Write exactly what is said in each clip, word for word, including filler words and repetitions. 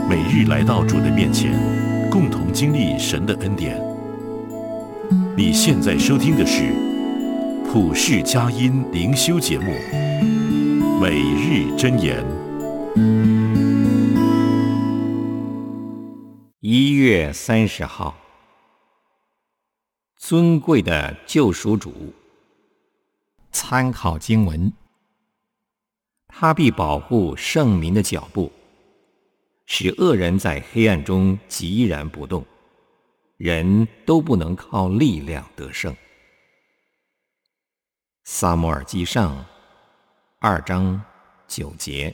每日来到主的面前，共同经历神的恩典。你现在收听的是普世佳音灵修节目《每日箴言》。 一月三十号，尊贵的救赎主。参考经文：他必保护圣民的脚步，使恶人在黑暗中寂然不动，人都不能靠力量得胜。撒母耳记上二章九节。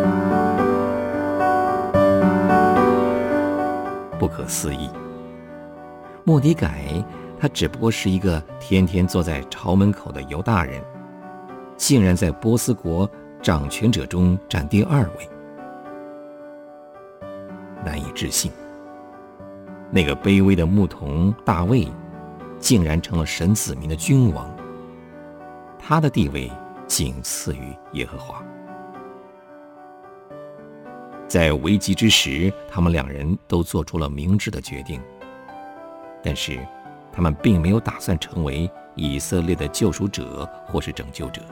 不可思议，末底改他只不过是一个天天坐在朝门口的犹大人，竟然在波斯国掌权者中占第二位。难以置信，那个卑微的牧童大卫竟然成了神子民的君王，他的地位仅次于耶和华。在危急之时，他们两人都做出了明智的决定，但是他们并没有打算成为以色列的救赎者或是拯救者。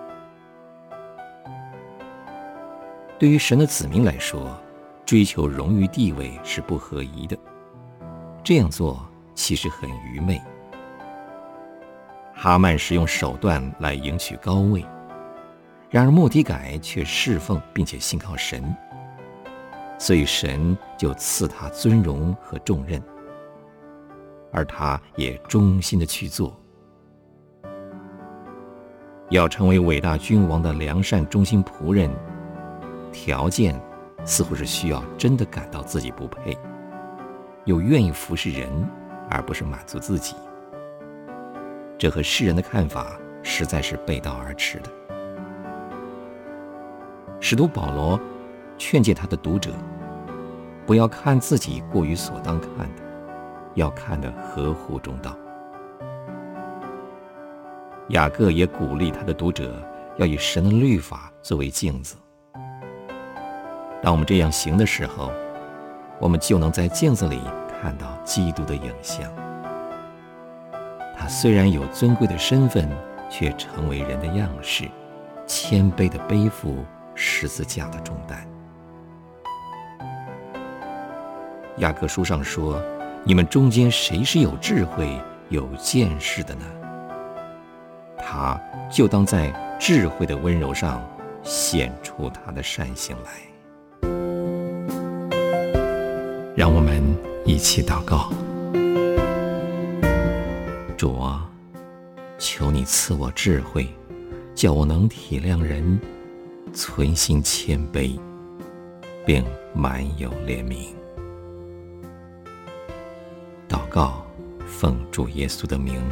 对于神的子民来说，追求荣誉地位是不合宜的，这样做其实很愚昧。哈曼是用手段来赢取高位，然而末底改却侍奉并且信靠神，所以神就赐他尊荣和重任，而他也忠心的去做。要成为伟大君王的良善忠心仆人，条件似乎是需要真的感到自己不配，又愿意服侍人，而不是满足自己。这和世人的看法实在是背道而驰的。使徒保罗劝诫他的读者，不要看自己过于所当看的，要看得合乎中道。雅各也鼓励他的读者要以神的律法作为镜子。当我们这样行的时候，我们就能在镜子里看到基督的影像。他虽然有尊贵的身份，却成为人的样式，谦卑地背负十字架的重担。雅各书上说，你们中间谁是有智慧有见识的呢？他就当在智慧的温柔上显出他的善行来。让我们一起祷告。主啊，求你赐我智慧，叫我能体谅人，存心谦卑，并满有怜悯。祷告，奉主耶稣的名，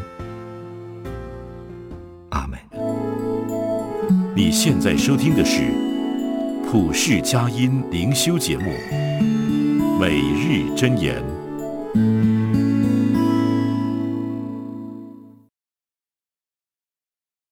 阿们。 你现在收听的是普世佳音灵修节目《每日箴言》。